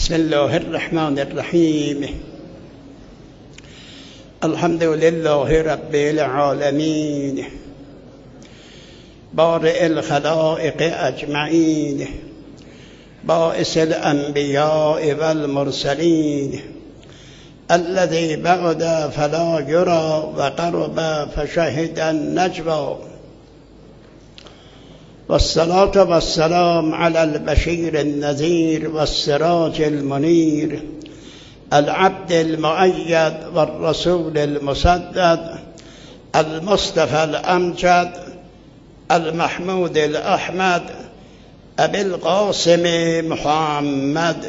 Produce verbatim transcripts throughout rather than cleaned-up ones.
بسم الله الرحمن الرحیم. الحمد لله رب العالمین، بارئ الخلائق اجمعین، باعث الانبیاء والمرسلین، الذي بعد فلا یری و قرب فشهد النجوى، والصلاة والسلام على البشير النذير والسراج المنير، العبد المؤيد والرسول المسدد، المصطفى الأمجد، المحمود الأحمد، أبي القاسم محمد.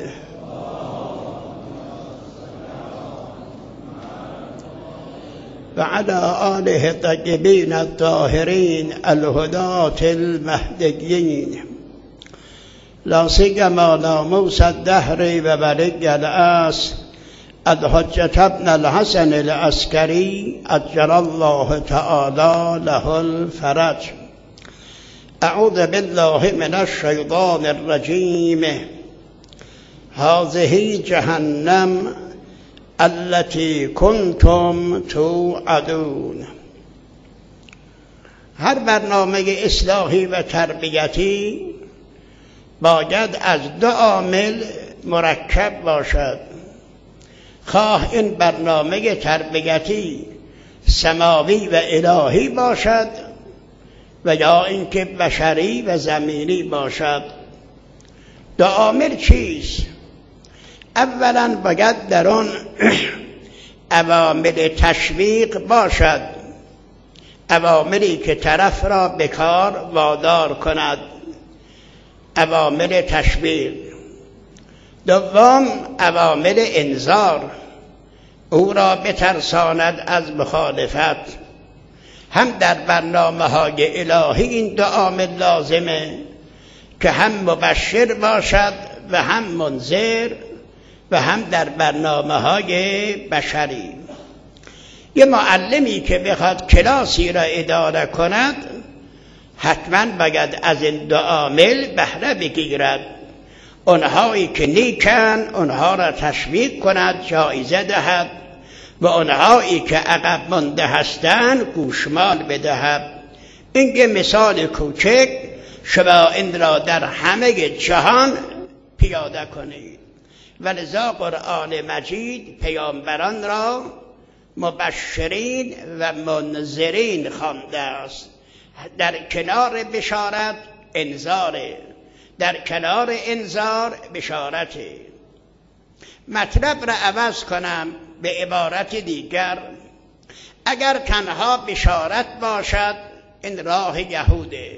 وعلى آله الطيبين الطاهرين الهداة المهديين، لا سيما ناموس الدهر وولي العصر الحجة ابن الحسن العسكري عجل الله تعالى له الفرج. أعوذ بالله من الشيطان الرجيم. هذه جهنم التي کنتم توعدون. هر برنامه اصلاحی و تربیتی باید از دو عامل مرکب باشد، خواه این برنامه تربیتی سماوی و الهی باشد و یا اینکه بشری و زمینی باشد. دو عامل چیست؟ اولا باید در آن عوامل تشویق باشد، عواملی که طرف را به کار وادار کند، عوامل تشویق. دوم عوامل انذار، او را بترساند از مخالفت. هم در برنامه های الهی این دو عامل لازمه که هم مبشر باشد و هم منذر، و هم در برنامه های بشری. یه معلمی که بخواد کلاسی را اداره کند حتما باید از این دو عامل بهره بگیرد. اونهایی که نیکن اونها را تشویق کند، جایزه دهد، و اونهایی که عقب مانده هستند گوشمال بدهد. این که مثال کوچک شما این را در همه جهان پیاده کنید. ولذا قرآن مجید پیامبران را مبشرین و منذرین خوانده است. در کنار بشارت انذاره، در کنار انذار بشارته. مطلب را عوض کنم به عبارت دیگر، اگر تنها بشارت باشد این راه یهوده.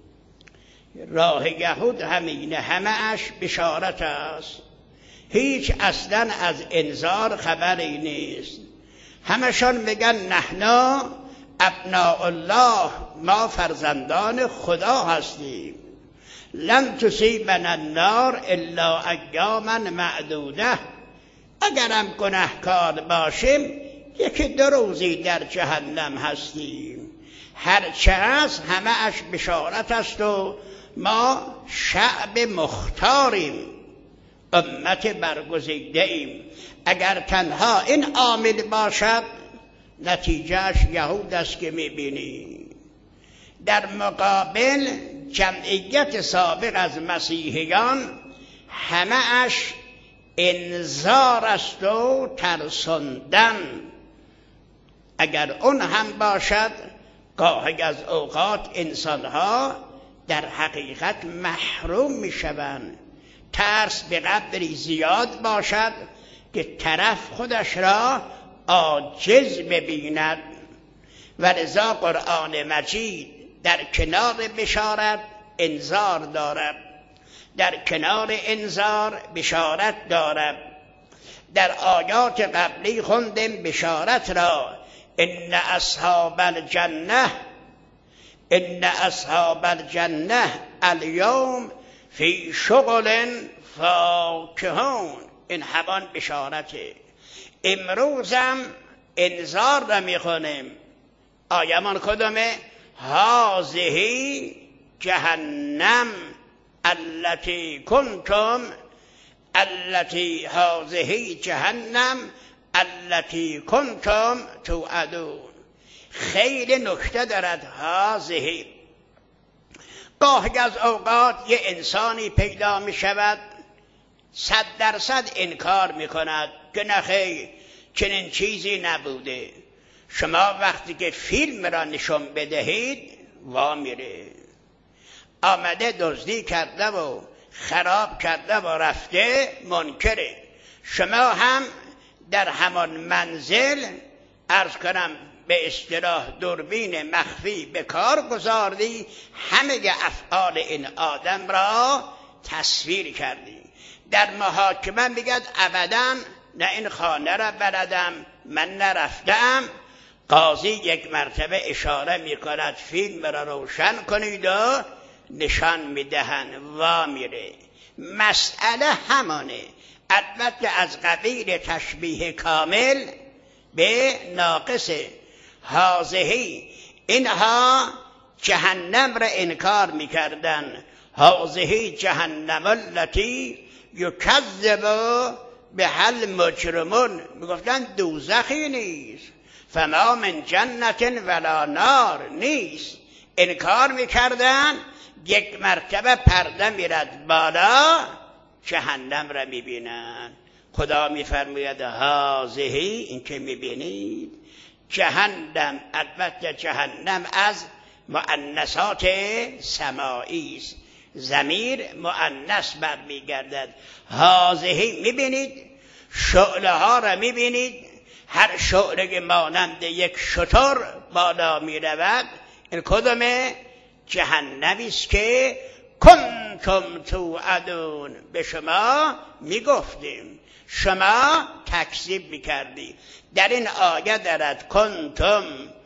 راه یهود همینه، همه اش بشارت است، هیچ اصلا از انذار خبری نیست. همشان میگن نحنا ابناء الله، ما فرزندان خدا هستیم. لن تصیبنا النار الا ایاما معدوده. اگرم گناهکار باشیم یکی دو روزی در جهنم هستیم. هرچه هست همه اش بشارت است و ما شعب مختاریم، امت برگزیده ایم. اگر تنها این عامل باشد نتیجهش یهود است که میبینی. در مقابل جمعیت سابق از مسیحیان همه اش انذار است و ترساندن. اگر اون هم باشد گاهی از اوقات انسانها در حقیقت محروم میشوند. ترس به قدری زیاد باشد که طرف خودش را عاجز ببیند. ولذا قرآن مجید در کنار بشارت انذار دارد، در کنار انذار بشارت دارد. در آیات قبلی خوندیم بشارت را، ان اصحاب الجنه ان اصحاب الجنه الیوم فی شغل فاکهون. این همان بشارته. امروزم انذار را میخونیم. آیمان کدومه؟ هذه جهنم التي کنتم التی هذه جهنم التی کنتم توعدون. خیلی نکته دارد هذه. گاهی از اوقات یه انسانی پیدا می شود صد درصد انکار می کند که نخیر چنین چیزی نبوده. شما وقتی که فیلم را نشون بدهید وا میره. آمده دزدی کرده و خراب کرده و رفته منکره. شما هم در همان منزل عرض کنم به اصطلاح دوربین مخفی به کار گذاردی، همه افعال این آدم را تصویر کردی. در محاکمه میگد ابدا نه این خانه را بلدم، من نرفتم. قاضی یک مرتبه اشاره میکند فیلم را روشن کنید و نشان میدهن وا میره. مسئله همانه، البته از قبیل تشبیه کامل به ناقصه. هازهی، اینها جهنم را انکار میکردن. هازهی جهنم التی یکذب به حل مجرمون، میگفتن دوزخی نیست، فما من جنت ولا نار نیست. انکار میکردن. یک مرتبه پرده میرد بالا جهنم را میبینن. خدا میفرماید هازهی، این که میبینید جهنم، البته جهنم از مؤنثات سماعی است، ضمیر مؤنث برمیگردد. هازهی میبینید، شعله ها را میبینید، هر شعله مانند یک شتر بالا میرود. این کدومه؟ جهنمی است که کنتم توعدون، به شما میگفتیم، شما تکذیب میکردی. در این آیه دارد کنتم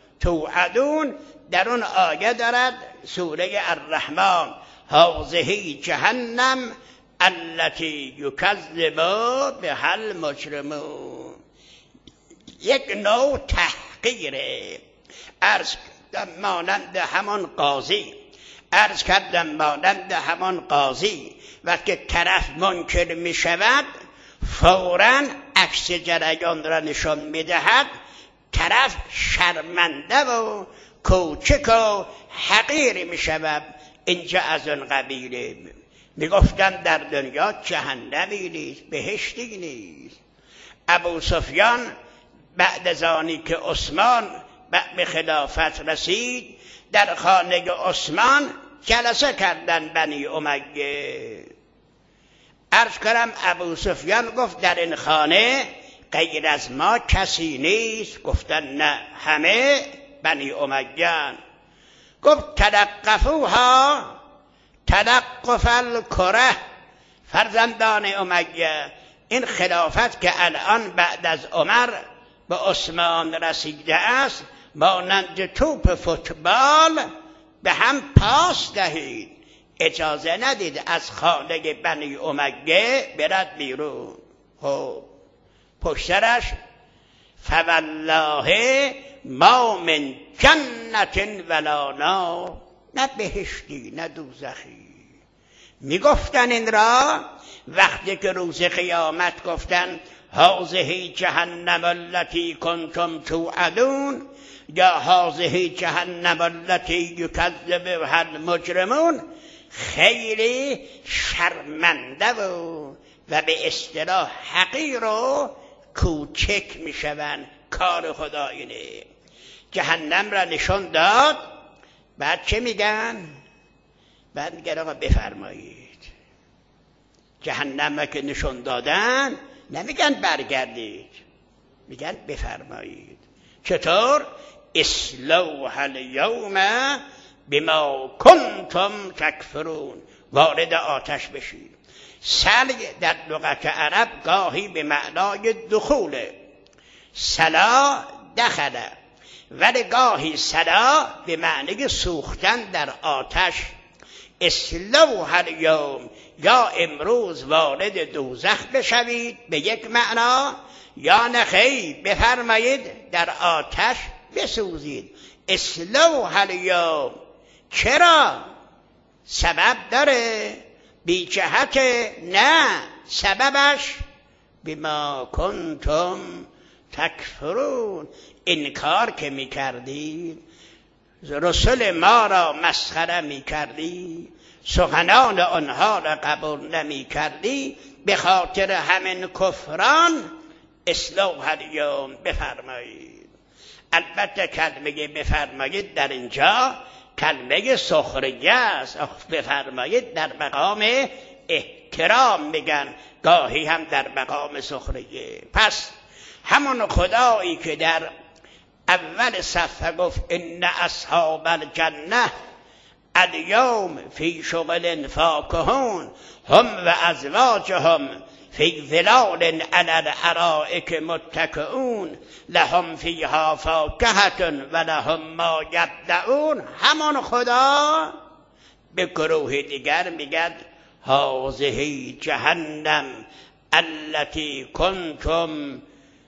توعدون، در اون آیه دارد سوره الرحمن هذه جهنم التی یکذب بها المجرمون. یک نوع تحقیره. عرض مانند همان قاضی عرض کردم مانند همان قاضی وقتی طرف منکر می شود فوراً عکس جریان را نشان می دهد. طرف شرمنده و کوچک و حقیر می شود. اینجا از اون قبیله. می گفتن در دنیا جهنمی نیست، بهشتی نیست. ابو سفیان بعد از آنی که عثمان به خلافت رسید در خانه عثمان جلسه کردن بنی امیه. عرض کنم ابو سفیان گفت در این خانه غیر از ما کسی نیست. گفتن نه، همه بنی امیه. گفت تلقفوها تلقف الکره، فرزندان امیه. این خلافت که الان بعد از عمر به عثمان رسیده است مانند توپ فوتبال به هم پاس دهید. اجازه ندید از خانه بنی امیه برد بیرون. خب پشترش فوالله ما من جنت ولا نار، نه بهشتی نه دوزخی. میگفتن این را وقتی که روز قیامت گفتن هذه جهنم التی کنتم توعدون یا هذه جهنم التی یکذب بها المجرمون، خیلی شرمنده و و به اصطلاح حقیر و کوچک میشوند. کار خدا اینه. جهنم را نشان داد، بعد چه میگن؟ بعد میگن آقا بفرمایید. جهنم را که نشان دادن نمیگن برگردید، میگن بفرمایید. چطور؟ اصلوها الیوم بما کنتم تکفرون، وارد آتش بشید. سلگ در لغت عرب گاهی به معنای دخوله، سلا دخله، ولی گاهی سلا به معنی سوختن در آتش. اصلوها الیوم، یا امروز وارد دوزخ بشوید به یک معنا، یا نخی بفرمایید در آتش بسوزید. اصلوها الیوم. چرا؟ سبب داره؟ بی جهت؟ نه، سببش بما کنتم تکفرون، این کار که میکردید، رسول ما را مسخره میکردی، سخنان آنها را قبول نمیکردی، به خاطر همین کفران اصلاح الیوم بفرمایید. البته کلمه بفرمایید در اینجا کلمه سخریه است، بفرمایید در مقام احترام میگن، گاهی هم در مقام سخریه. پس همون خدایی که در اول صفحه گفت ان اصحاب الجنه الیوم فی شغل فاکهون هم و ازواجهم فی ظلال علی الارائک متکئون لهم فیها فاکهة و لهم ما یدعون. همان خدا به گروه دیگر میگد هذه جهنم التي کنتم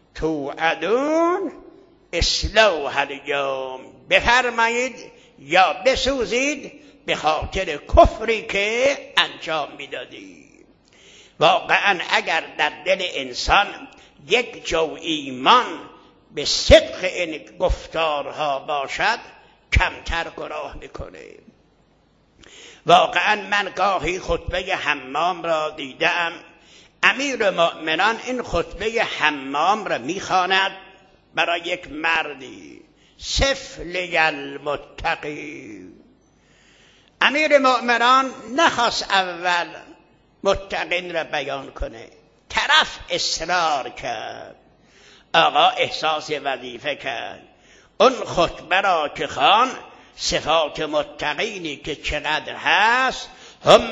توعدون اصلوها الیوم، بفرمایید یا بسوزید به خاطر کفری که انجام میدادید. واقعا اگر در دل انسان یک جو ایمان به صدق این گفتارها باشد کمتر گناه میکنه. واقعا من گاهی خطبه حمام را دیدم، امیر مؤمنان این خطبه حمام را میخواند برای یک مردی، سفلی المتقی. امیر مؤمنان نخواست اول متقین را بیان کنه، طرف اصرار کرد، آقا احساس وظیفه کرد، اون خطبه را که خوان صفات متقینی که چقدر هست، هم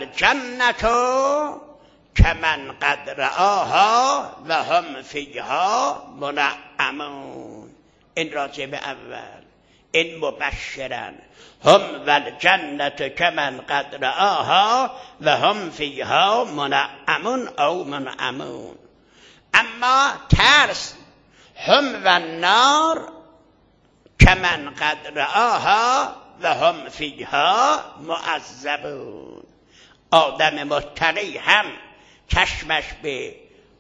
والجنة کمن قد رآها و هم فیها منعمون. این راجب اول، این مبشرن، هم والجنة کمن قد رآها و هم فیها منعمون او منعمون. اما ترس، هم والنار کمن قد رآها و هم فیها معذبون. آدم متقی هم چشمش به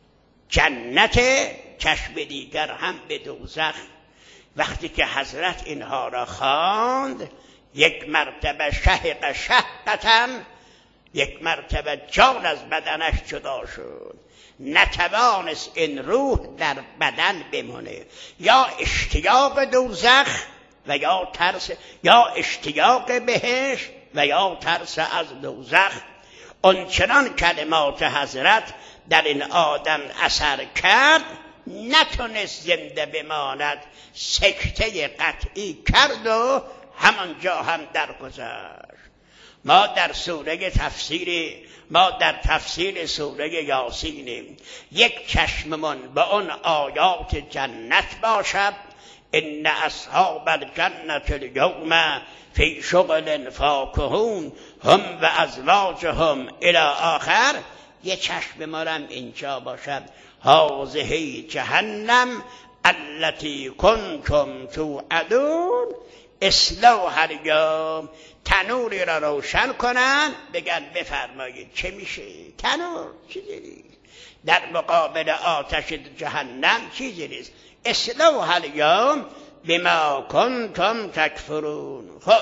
جنت، چشم دیگر هم به دوزخ. وقتی که حضرت اینها را خواند، یک مرتبه شهق شهقتاً، یک مرتبه جان از بدنش جدا شد، نتوانست این روح در بدن بمونه، یا اشتیاق دوزخ و یا ترس، یا اشتیاق بهش و یا ترس از دوزخ. آنچنان کلمات حضرت در این آدم اثر کرد، نتونست زنده بماند، سکته قطعی کرد و همانجا هم درگذشت. ما در سوره تفسیر ما در تفسیر سوره یاسینیم، یک چشممون به اون آیات جنت باشد، ان اصحاب الجنة الیوم فی شغل فاکهون هم و ازواجهم الی آخر، یه چشم ما هم اینجا باشد هذه جهنم التي کنتم توعدون اصلوها الیوم. تنوری را روشن کنن، بگن بفرمایید چه میشه؟ تنور چیزی در مقابل آتش جهنم چیزی نیست. اصلوها الیوم بما کنتم تکفرون. خب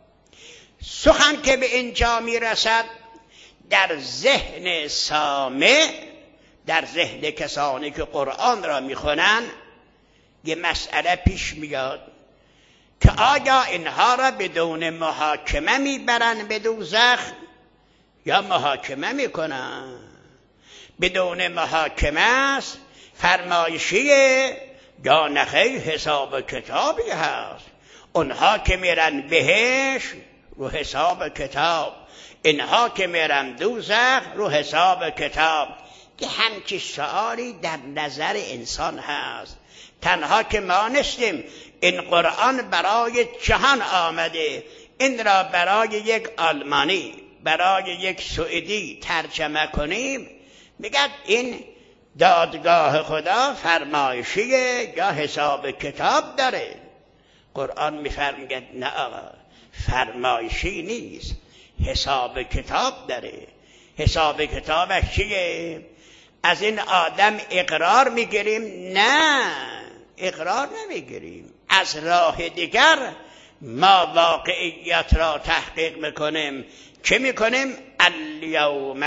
سخن که به اینجا میرسد، در ذهن سامع، در ذهن کسانی که قرآن را میخونن، یه مسئله پیش میاد که آیا اینها را بدون محاکمه میبرن به دوزخ یا محاکمه میکنن؟ بدون محاکمه است، فرمایشیه یا نخیر حساب کتابی هست. اونها که میرن بهش رو حساب کتاب، اینها که میرن دوزخ رو حساب کتاب. که همچی سؤالی در نظر انسان هست. تنها که ما نستیم این قرآن برای جهان آمده، این را برای یک آلمانی، برای یک سوئدی ترجمه کنیم، میگد این دادگاه خدا فرمایشیه یا حساب کتاب داره. قرآن میفرماید نه آقا، فرمایشی نیست، حساب کتاب داره. حساب کتابش چیه؟ از این آدم اقرار میگیریم؟ نه، اقرار نمیگیریم. از راه دیگر ما واقعیت را تحقیق میکنیم. چه میکنیم؟ الیوم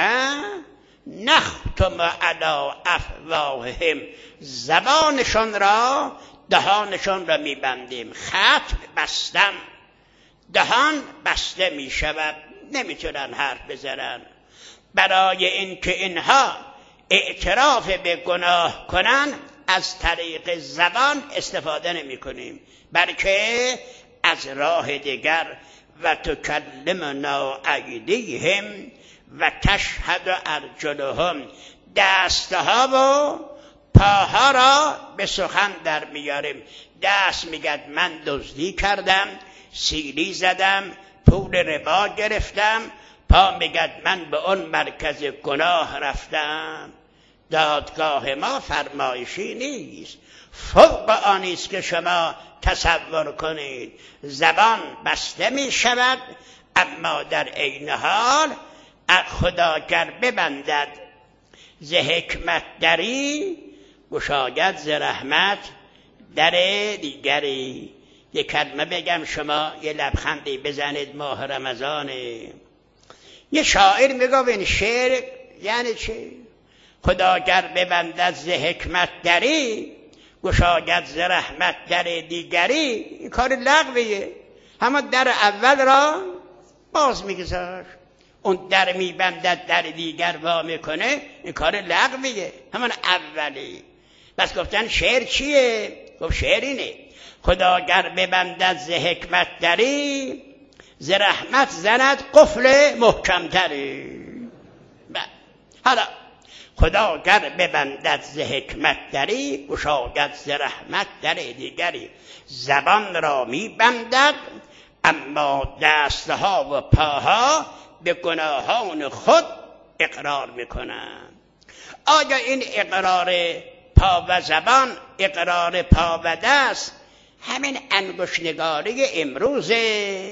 نختم علی افواههم، زبانشان را، دهانشان را میبندیم. ختم بستن، دهان بسته میشود، نمیتونن حرف بزنن. برای اینکه اینها اعتراف به گناه کنن از طریق زبان استفاده نمی کنیم، بلکه از راه دیگر. و تکلمنا ایدیهم و تشهد ارجلهم، دستها و پاها را به سخن در میاریم. دست میگد من دزدی کردم، سیلی زدم، پول ربا گرفتم. پا میگد من به اون مرکز گناه رفتم. دادگاه ما فرمایشی نیست، فوق آنیست که شما تصور کنید. زبان بسته می شود، اما در عین حال خدا گر ببندد ز حکمت دری، گشاید ز رحمت در دیگری. یک کلمه بگم شما یه لبخندی بزنید، ماه رمضانه. یه شاعر میگه این شعر یعنی چه؟ خدا گر ببندد ز حکمت دری، گشاید ز رحمت در دیگری. این کار لغویه، همه در اول را باز میگذار، اون در میبندد در دیگر وا میکنه. این کار لغویه، همون اولی. بس گفتن شعر چیه؟ گفت شعر اینه: خدا گر ببندد ز حکمت دری، ز رحمت زند قفل محکمتری. حالا خدا گر ببندد ز حکمت دری، گشاید ز رحمت در دیگری. زبان را میبندد، اما دستها و پاها به گناهان خود اقرار میکنند. آیا این اقرار پا و زبان، اقرار پا و دست، همین انگشت‌نگاری امروزه؟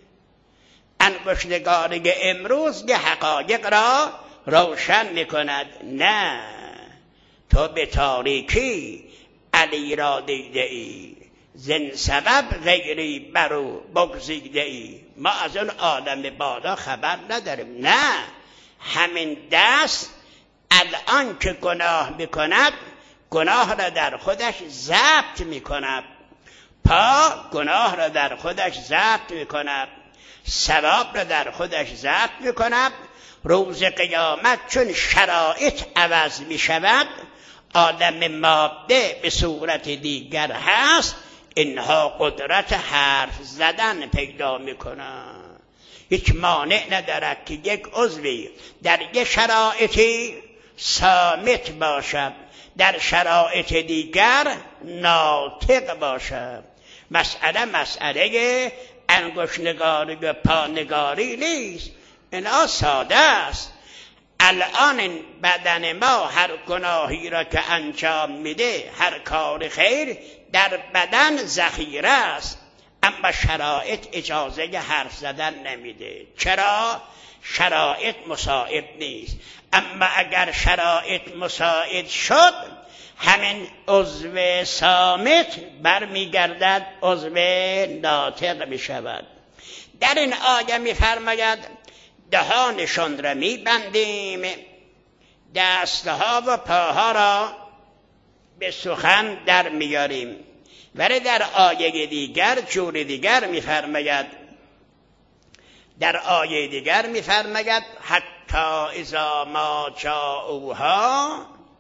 انگشت‌نگاری امروز یه حقایق را روشن میکند. نه، تو به تاریکی علی را دیده ای، زن سبب غیری برو بگزیده ای. ما از اون عالم بالا خبر نداریم. نه، همین دست الان که گناه میکند، گناه را در خودش ضبط میکند. پا گناه را در خودش ضبط میکند، ثواب را در خودش ضبط میکند. روز قیامت چون شرایط عوض می شود، عالم ماده به صورت دیگر هست، اینها قدرت حرف زدن پیدا می کنند. هیچ مانع ندارد که یک عضوی در یک شرایطی صامت باشد، در شرایط دیگر ناطق باشد. مسئله مسئله انگشت‌نگاری و پانگاری نیست، اینا ساده است. الان این بدن ما هر گناهی را که انجام میده، هر کار خیر در بدن ذخیره است، اما شرایط اجازه حرف زدن نمیده. چرا؟ شرایط مساعد نیست. اما اگر شرایط مساعد شد، همین عضو صامت برمیگردد عضو ناطق میشود. در این آیه میفرماید دهانشان را میبندیم، دستها و پاها را به سخن در میاریم. ولی در آیه دیگر جور دیگر میفرماید، در آیه دیگر میفرماید حتی اذا ما جاءوها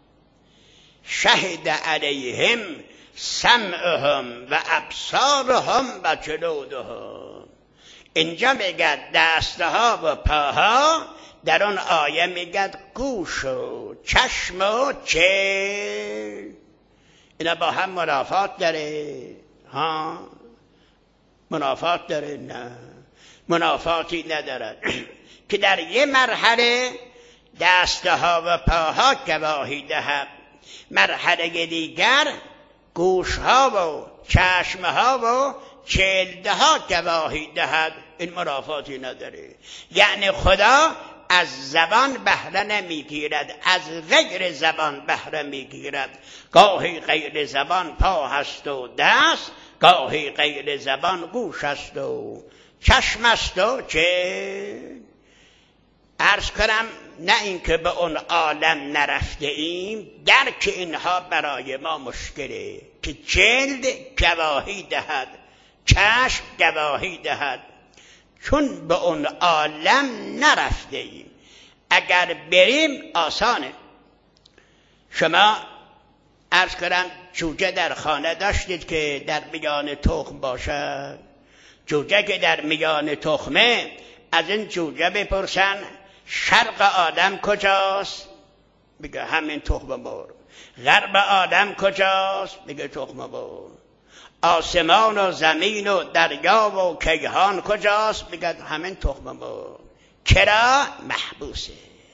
شهد علیهم سمعهم و ابصارهم و جلودهم. اینجا میگه دستها و پاها، در اون آیه میگه گوش و چشم و چشم. اینا با هم منافات داره؟ ها، منافات داره؟ نه، منافاتی ندارد. که در یه مرحله دستها و پاها گواهی دهد، مرحله دیگر گوشها و چشمها و جلدها گواهی دهد. این منافاتی نداره. یعنی خدا از زبان بهره نمیگیرد، از غیر زبان بهره میگیرد. گاهی غیر زبان پا هست و دست، گاهی غیر زبان گوش است و چشم است و چه. عرض کنم نه اینکه به اون عالم نرفته ایم، درک اینها برای ما مشکله که جلد گواهی دهد، چشم گواهی دهد، چون به اون عالم نرفته ایم. اگر بریم آسانه. شما عرض کنم جوجه در خانه داشتید که در میان تخم باشد؟ جوجه که در میان تخمه، از این جوجه بپرسن شرق آدم کجاست؟ بگه همین تخم مرغ. غرب آدم کجاست؟ بگه تخم مرغ. آسمان و زمین و دریا و کیهان کجاست؟ بگه همین تخم مرغ. چرا؟ محبوسه.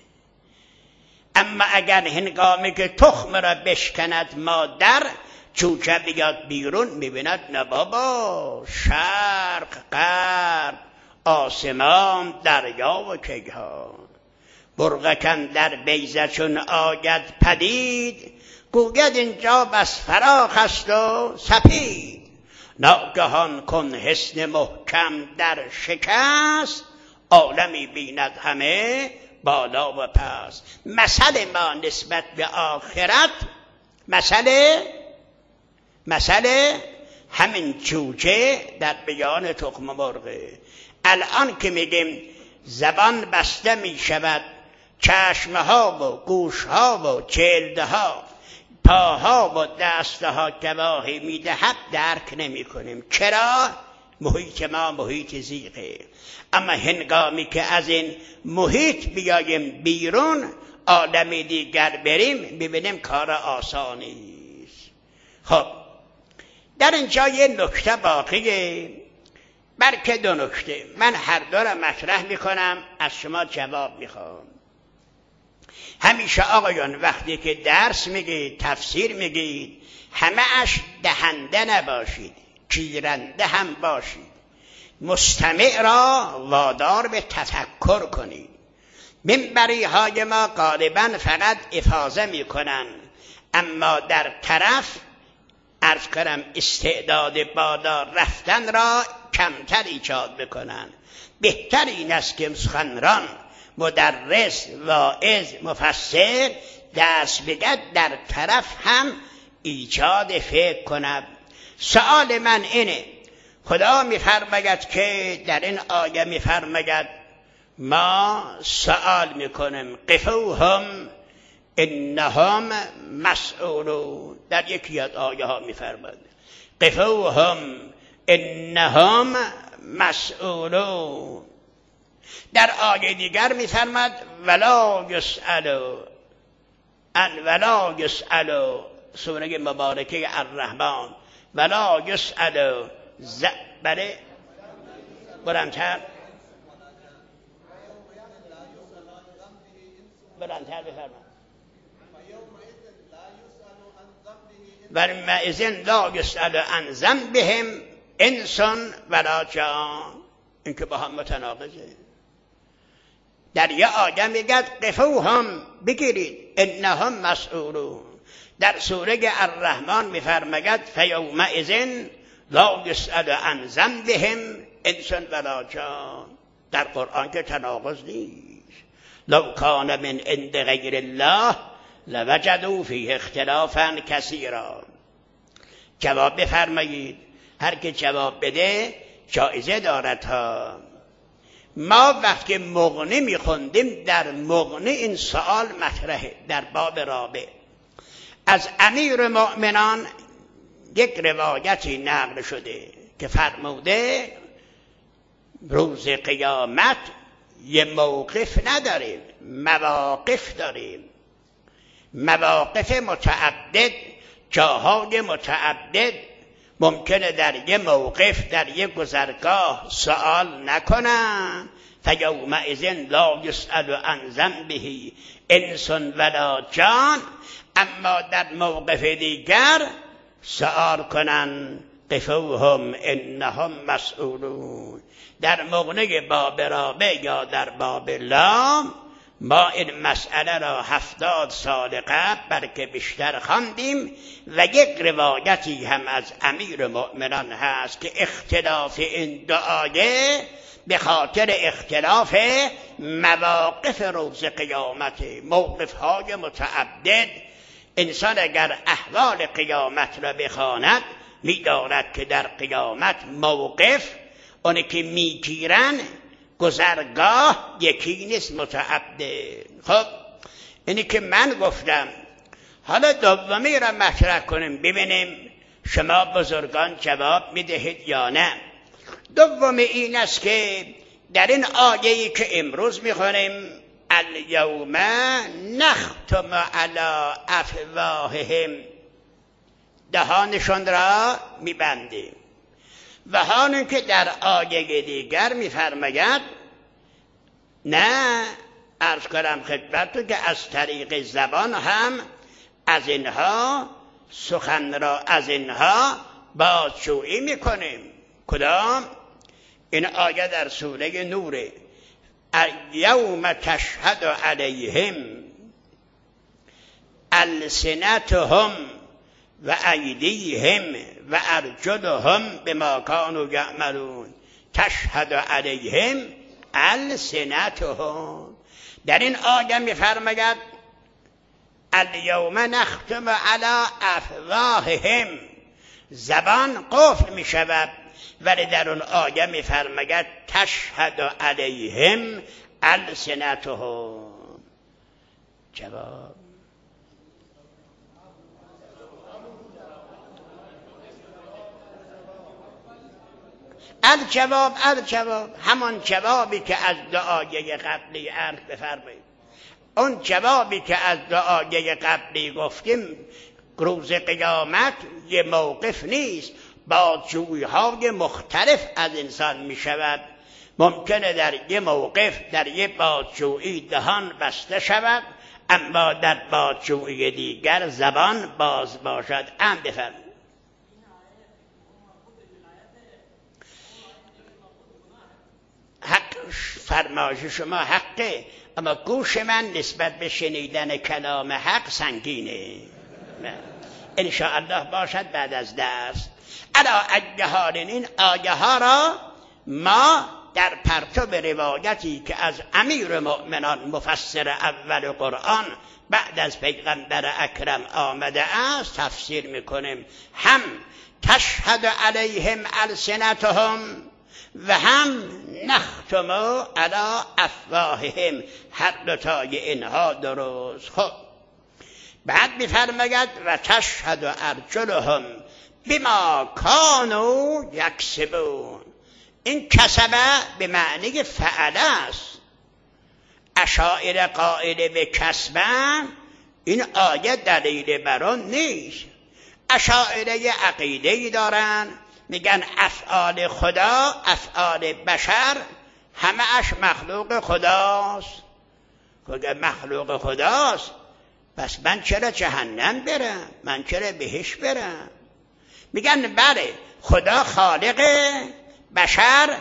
اما اگر هنگامی که تخم را بشکند مادر، جوجه بیاد بیرون، میبیند نه بابا، شرق، غرب، آسمان، دریا و کیهان. مرغکن در بیضه چون آید پدید، گوید اینجا بس فراخ است و سپید. ناگهان کن حصن محکم در شکست، عالمی بیند همه بالا و پس. مثل ما نسبت به آخرت، مثل مثل همین جوجه در بیان تخم مرغه. الان که میگیم زبان بسته می شود، چشمها و گوشها و جلدها، پاها و دستها گواهی میدهد، درک نمی کنیم. چرا؟ محیط ما محیط زیغه. اما هنگامی که از این محیط بیاییم بیرون، عالم دیگر بریم، ببینیم کار آسانی است. خب در اینجا یه نکته باقیه، بلکه دو نکته. من هر دو را مطرح میکنم، از شما جواب میخوام. همیشه آقایان وقتی که درس میگید، تفسیر میگید، همه اش دهنده نباشید، گیرنده هم باشید. مستمع را وادار به تفکر کنید. منبری های ما غالبا فقط افاضه میکنن، اما در طرف عرض کنم استعداد بالا رفتن را کمتر ایجاد بکنن. بهتر این است که سخنران، مدرس، واعظ، مفسر دست بگد در طرف هم ایجاد فکر کند. سوال من اینه، خدا میفرماید که در این آیه میفرماید ما سوال میکنیم قفوهم انهم مسئولون. در یکی از آیه ها میفرماید قفوهم انهم مسئولون. در آیه دیگر میفرماید ولا یسألوا ان ولا یسألوا، سوره مبارکه الرحمن، ولا یسألوا ز... بله برمتر برمتر بفرماید وَيَوْمَئِذٍ لَا يُسْأَلُ عَنْ ذَنبِهِمْ إِنسٌ وَلَا جَانٌ. این که با هم متناقضه. در یه آیه میگه قفوهم، بگیرید، انهم مسئولون. در سوره الرحمن میفرماید فیومئذ لا یسأل عن ذنبهم انس ولا جان. در قرآن که تناقض نیست. لو کان من عند غیر الله لوجدوا فیه اختلافا کثیرا. جواب بفرمایید. هر که جواب بده جایزه دارد ها. ما وقتی مغنی میخوندیم، در مغنی این سوال مطرحه. در باب رابع از امیر مؤمنان یک روایتی نقل شده که فرموده روز قیامت یه موقف نداریم، مواقف داریم. مواقف متعدد، جاهای متعدد. ممکنه در یه موقف، در یه گذرگاه سوال نکنن. فیومئذ لا یسأل عن ذنبه انس ولا جان. اما در موقف دیگر سوال کنن قفوهم انهم مسئولون. در مغنی باب رابع یا در باب لام ما این مسئله را هفتاد سال قبل بلکه بیشتر خواندیم و یک روایتی هم از امیر مؤمنان هست که اختلاف این دو آیه به خاطر اختلاف مواقف روز قیامت، موقف‌های متعدد. انسان اگر احوال قیامت را بخواند می‌داند که در قیامت موقف اونی که میگیرن گذرگاه یکی نیست، متعدد. خب اینی که من گفتم، حالا دومی را مطرح کنیم ببینیم شما بزرگان جواب میدهید یا نه. دوم این است که در این آیه‌ای که امروز میخونیم الیوم نختم علی افواههم، دهانشان را میبندیم، و همون که در آیه دیگر میفرماید نه، عرض کنم خدمتتون که از طریق زبان هم از اینها سخن را از اینها بازجویی میکنیم. کدام؟ این آیه در سوره نوره. یوم تشهد علیهم السنتهم و ایدیهم و ارجلهم بما کانوا یعملون. تشهد علیهم السنتهم. در این آیه می‌فرماید الیوم نختم علی افواههم، زبان قفل می‌شود، ولی در اون آیه می‌فرماید تشهد علیهم السنتهم. جواب الجواب الجواب همان جوابی که از دعای قبلی عرض بفرمایید. اون جوابی که از دعای قبلی گفتیم، روز قیامت یه موقف نیست، بازجویی‌های مختلف از انسان می شود. ممکنه در یه موقف در یه بازجویی دهان بسته شود، اما در بازجویی دیگر زبان باز باشد. ام بفرمایید. حق فرمایش شما حقه، اما گوش من نسبت به شنیدن کلام حق سنگینه. انشاءالله باشد بعد از درس. علا ای حال این آیه ها را ما در پرتو روایتی که از امیر مؤمنان مفسر اول قرآن بعد از پیغمبر اکرم آمده است تفسیر میکنیم. هم تشهد علیهم السنتهم و هم نختم علی افواههم، هر دوتای اینها درست. خب بعد میفرماید و تشهد ارجلهم بما کانوا یکسبون. این کسبه به معنی فعل است. اشاعره قائل به کسبه، این آیه دلیل بر آن نیست. اشاعره عقیده‌ای دارن میگن افعال خدا افعال بشر همه اش مخلوق خداست. خدا مخلوق خداست، پس من چرا جهنم برم؟ من چرا بهش برم؟ میگن بله، خدا خالقه، بشر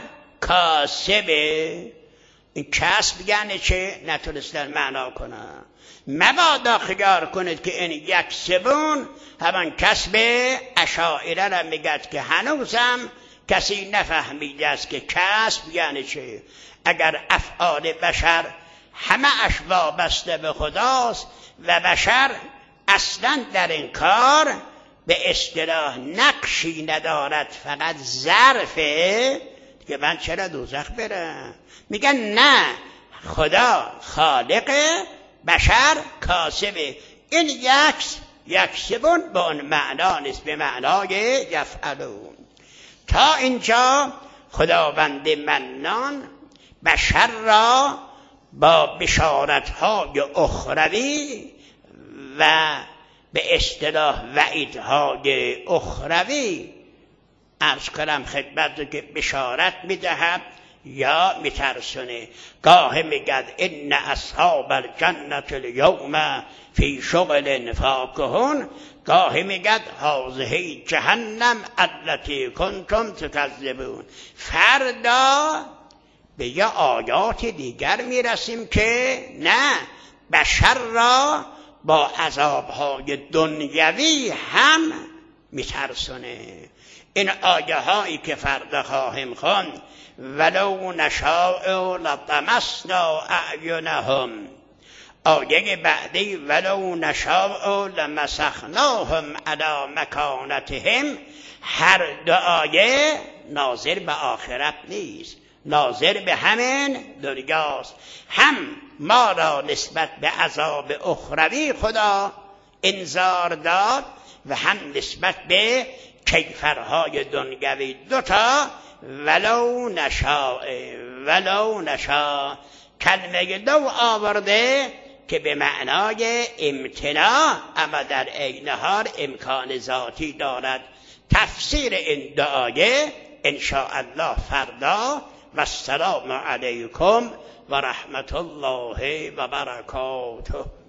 کاسبه. این کسب یعنی چه؟ نتونستن معنا کنن. مبادا خیال کنید که این یک سبون همان کسب اشاعره را میگد که هنوزم کسی نفهمیده است که کسب یعنی چه. اگر افعال بشر همه اش وابسته به خداست و بشر اصلا در این کار به اصطلاح نقشی ندارد، فقط ظرفه، که من چرا دوزخ برم؟ میگن نه، خدا خالقه، بشر کاسبه. این یک یکسبون به اون معنا نیست، به معنای یفعلون. تا اینجا خداوند منان بشر را با بشارت‌های اخروی و به اصطلاح وعیدهای اخروی عرض کنم خدمت که بشارت میدهد یا میترسونه. گاه میگد ان اصحاب الجنة الیوم فی شغل فاکهون، گاهی میگد هذه جهنم التي کنتم تکذبون. فردا به یه آیات دیگر میرسیم که نه، بشر را با عذابهای دنیوی هم میترسونه. این آیه هایی که فردا خواهیم خواند، ولو نشاء لطمسنا اعینهم، آیه بعدی ولو نشاء لمسخناهم علی مکانتهم، هر دو آیه ناظر به آخرت نیست، ناظر به همین دنیاست. هم ما را نسبت به عذاب اخروی خدا انذار داد و هم نسبت به کیفرهای دنیوی. دوتا ولو نشاء، ولو نشاء کلمه دو آورده که به معنای امتناع، اما در عین حال امکان ذاتی دارد. تفسیر این دو آیه ان شاء الله فردا. و السلام علیکم و رحمت الله و برکاته.